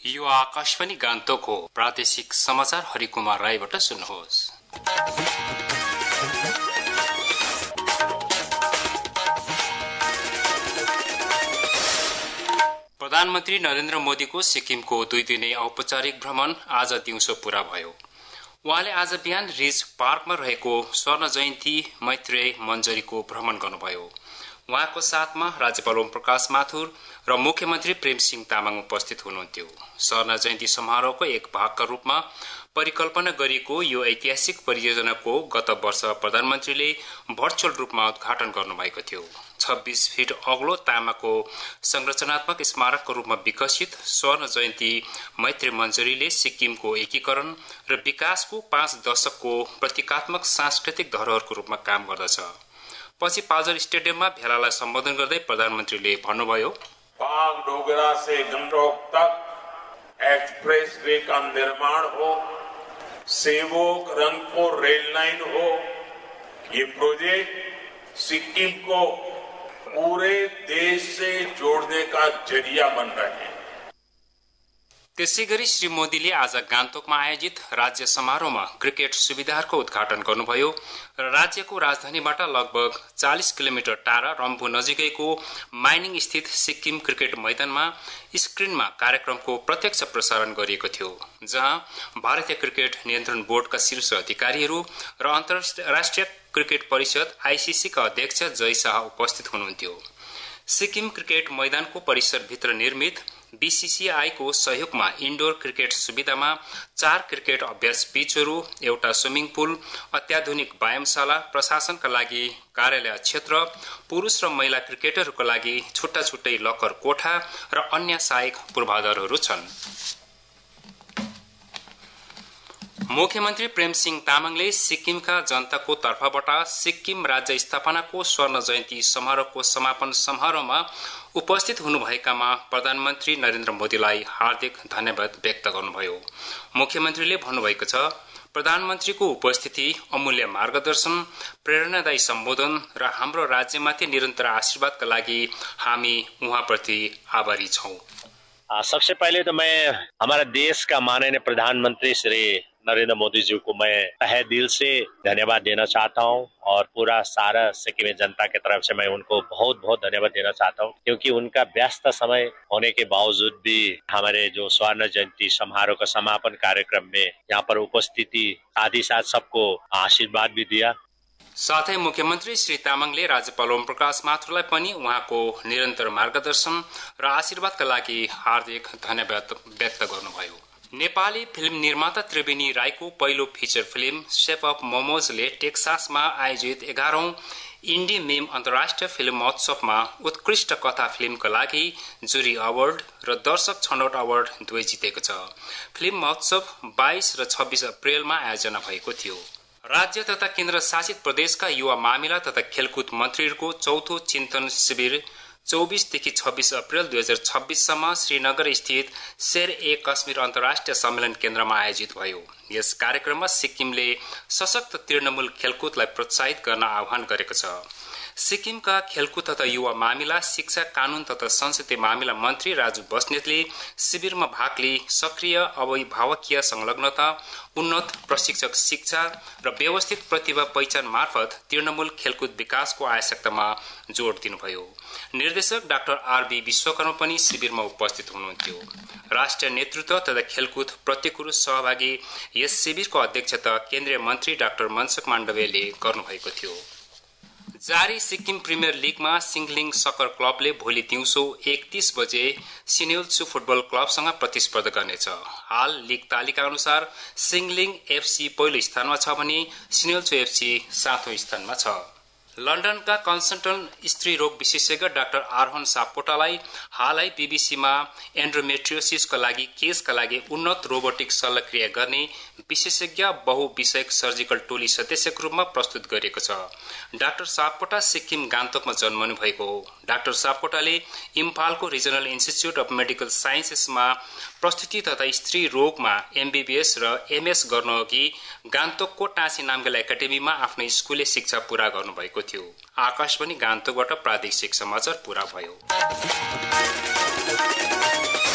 यो आकाशवाणी गान्तोक हो। प्रादेशिक समाचार हरिकुमार राईबाट सुन्नुहोस्। प्रधानमन्त्री नरेन्द्र मोदीको सिक्किमको 2 दिने औपचारिक भ्रमण आज दिउँसो पूरा भयो। उहाँले आज बिहान रिज पार्कमा रहेको स्वर्ण जयन्ती मैत्रेय मञ्जरीको भ्रमण गर्नुभयो। उहाँको साथमा राज्यपाल ओम प्रकाश माथुर र मुख्यमन्त्री प्रेमसिंह तामाङ उपस्थित हुनुहुन्थ्यो। स्वर्ण जयन्ती समारोहको एक भागका रूपमा परिकल्पना गरिएको यो ऐतिहासिक परियोजनाको गत वर्ष प्रधानमन्त्रीले भर्चुअल रूपमा उद्घाटन गर्नुभएको थियो। 26 फिट अग्लो तामाको संरचनात्मक स्मारकको रूपमा विकसित स्वर्ण जयन्ती मैत्री मञ्जरीले सिक्किमको एकीकरण र विकासको 5 दशकको प्रतीकात्मक सांस्कृतिक धरोहरको रूपमा काम गर्दछ। पछि पाल्जर स्टेडियममा भेलालाई सम्बोधन गर्दै प्रधानमन्त्रीले भन्नुभयो, बागडोगरा से गंगटोक तक एक्सप्रेस वे का निर्माण हो, सेवोक रंगपुर रेल लाइन हो, ये प्रोजेक्ट सिक्किम को पूरे देश से जोड़ने का जरिया बन रहे हैं। त्यसैगरी श्री मोदीले आज गान्तोकमा आयोजित राज्य समारोहमा क्रिकेट सुविधाहरूको उद्घाटन गर्नुभयो र राज्यको राजधानीबाट लगभग 40 किलोमिटर टाढा रम्फू नजिकैको माइनिङ स्थित सिक्किम क्रिकेट मैदानमा स्क्रिनमा कार्यक्रमको प्रत्यक्ष प्रसारण गरिएको थियो, जहाँ भारतीय क्रिकेट नियन्त्रण बोर्डका शीर्ष अधिकारीहरू र अन्तर्राष्ट्रिय क्रिकेट परिषद आईसीसी का अध्यक्ष जय शाह उपस्थित हुनुहुन्थ्यो। सिक्किम क्रिकेट मैदानको परिसरभित्र निर्मित बीसीसीआई को सहयोगमा इन्डोर क्रिकेट सुविधामा 4 क्रिकेट अभ्यास पिचहरू, एउटा स्विमिङ पुल, अत्याधुनिक व्यायामशाला, प्रशासनका लागि कार्यालय क्षेत्र, पुरुष र महिला क्रिकेटरहरूको लागि छुट्टा छुट्टै लकर कोठा र अन्य सहायक पूर्वाधारहरू छन्। मुख्यमन्त्री प्रेमसिंह तामाङले सिक्किमका जनताको तर्फबाट सिक्किम राज्य स्थापनाको स्वर्ण जयन्ती समारोहको समापन समारोहमा उपस्थित हुनुभएकामा प्रधानमन्त्री नरेन्द्र मोदीलाई हार्दिक धन्यवाद व्यक्त गर्नुभयो। मुख्यमन्त्रीले भन्नुभएको छ, प्रधानमन्त्रीको उपस्थिति अमूल्य मार्गदर्शन, प्रेरणादायी सम्बोधन र हाम्रो राज्यमाथि निरन्तर आशीर्वादका लागि हामी उहाँप्रति आभारी छौं। सबसे पहले तो मैं हमारा देश का माननीय प्रधानमंत्री श्री नरेंद्र मोदी जी को मैं तहे दिल से धन्यवाद देना चाहता हूं और पूरा सारा सिक्किमी जनता की तरफ से मैं उनको बहुत बहुत धन्यवाद देना चाहता हूं, क्योंकि उनका व्यस्त समय होने के बावजूद भी हमारे जो स्वर्ण जयंती समारोह का समापन कार्यक्रम में यहाँ पर उपस्थिति साथ ही साथ सबको आशीर्वाद भी दिया। साथै मुख्यमन्त्री श्री तामाङले राज्यपाल ओम प्रकाश माथुरलाई पनि उहाँको निरन्तर मार्गदर्शन र आशीर्वादका लागि हार्दिक धन्यवाद व्यक्त गर्नुभयो। नेपाली फिल्म निर्माता त्रिवेणी राईको पहिलो फिचर फिल्म शेप अफ मोमोजले टेक्सासमा आयोजित 11औं इन्डी मेम अन्तर्राष्ट्रिय फिल्म महोत्सवमा उत्कृष्ट कथा फिल्मका लागि जुरी अवार्ड र दर्शक छनौट अवार्ड दुवै जितेको छ। फिल्म महोत्सव 22 र 26 अप्रेलमा आयोजना भएको थियो। राज्य तथा केन्द्र शासित प्रदेशका युवा मामिला तथा खेलकुद मन्त्रीहरूको चौथो चिन्तन शिविर 24 देखि 26 अप्रेल 2026 सम्म श्रीनगर स्थित शेर-ए कश्मीर अन्तर्राष्ट्रिय सम्मेलन केन्द्रमा आयोजित भयो। यस कार्यक्रममा सिक्किमले सशक्त तृणमूल खेलकुदलाई प्रोत्साहित गर्न आह्वान गरेको छ। सिक्किमका खेलकुद तथा युवा मामिला, शिक्षा, कानून तथा संसदीय मामिला मन्त्री राजु बस्नेतले शिविरमा भाग लिई सक्रिय अभिभावकीय संलग्नता, उन्नत प्रशिक्षक शिक्षा र व्यवस्थित प्रतिभा पहिचान मार्फत तृणमूल खेलकुद विकासको आवश्यकतामा जोड़ दिनुभयो। निर्देशक डाक्टर आरबी विश्वकर्मा पनि शिविरमा उपस्थित हुनुहुन्थ्यो। राष्ट्रिय नेतृत्व तथा खेलकुद प्रत्येकहरू सहभागी यस शिविरको अध्यक्षता केन्द्रीय मन्त्री डाक्टर मनसुख माण्डवीयले गर्नुभएको थियो। जारी सिक्किम प्रिमियर लीगमा सिङलिङ सकर क्लबले भोलि दिउँसो 1:30 बजे सिन्योल्चु फुटबल क्लबसँग प्रतिस्पर्धा गर्नेछ। हाल लीग तालिका अनुसार सिङलिङ एफसी पहिलो स्थानमा छ भने सिन्योल्चु एफसी 7औं स्थानमा छ। लन्डनका कन्सल्टन्ट स्त्री रोग विशेषज्ञ डाक्टर आरोहण सापकोटालाई हालै बीबीसीमा एन्ड्रोमेट्रियोसिसका लागि केसका लागि उन्नत रोबोटिक शल्यक्रिया गर्ने विशेषज्ञ बहुविषयक सर्जिकल टोली सदस्यको रूपमा प्रस्तुत गरिएको छ। डाक्टर सापकोटा सिक्किम गान्तोकमा जन्मनु भएको हो। डाक्टर सापकोटाले इम्फालको रिजनल इन्स्टिच्युट अफ मेडिकल साइन्सेसमा प्रस्तुति तथा स्त्री रोगमा एमबीबीएस र एमएस गर्नअघि गान्तोकको टाँसी नामगेल एकाडेमीमा आफ्नो स्कुले शिक्षा पूरा गर्नुभएको थियो। आकाशवाणी गान्तोकबाट प्रादेशिक समाचार पूरा भयो।